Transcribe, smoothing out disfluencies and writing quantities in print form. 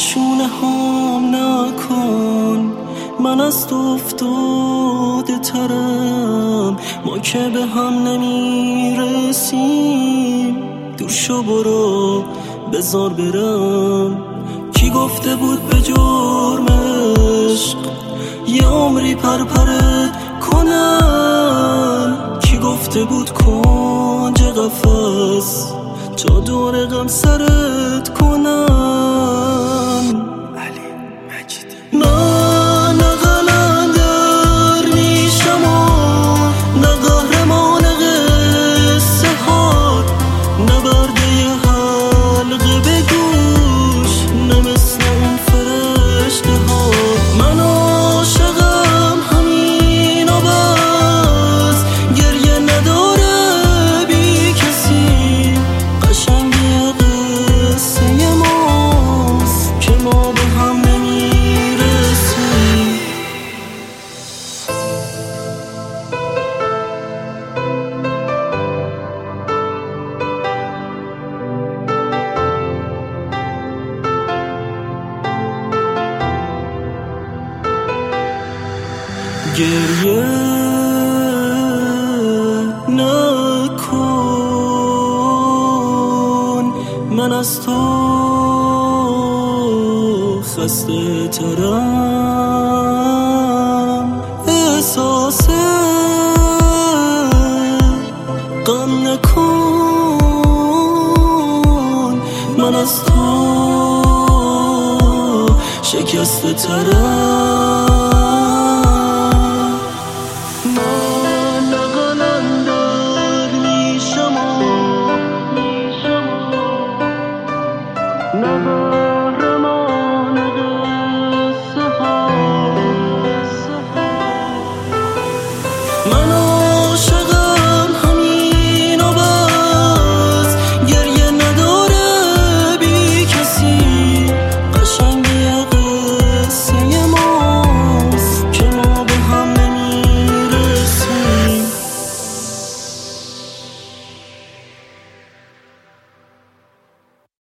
شونه هام نکن، من از تو افتاده ترم، ما که به هم نمیرسیم، دور شو برو بذار برم. کی گفته بود به جرم عشق یه عمری پرپرت کنم؟ کی گفته بود کنج قفس تا دور غم سرت کنم؟ من نه قلندر میشم و نه قهرمان قصه ها، نه برده حلقه به گوش، نه مثل اون فرشته ها. من عاشقم همین و بس، گریه نداره بی کسی، قشنگی قصه ماست که ما به هم نمیرسیم. گریه نکن، من از تو خسته ترم، احساس غم نکن، من از تو شکسته ترم. Never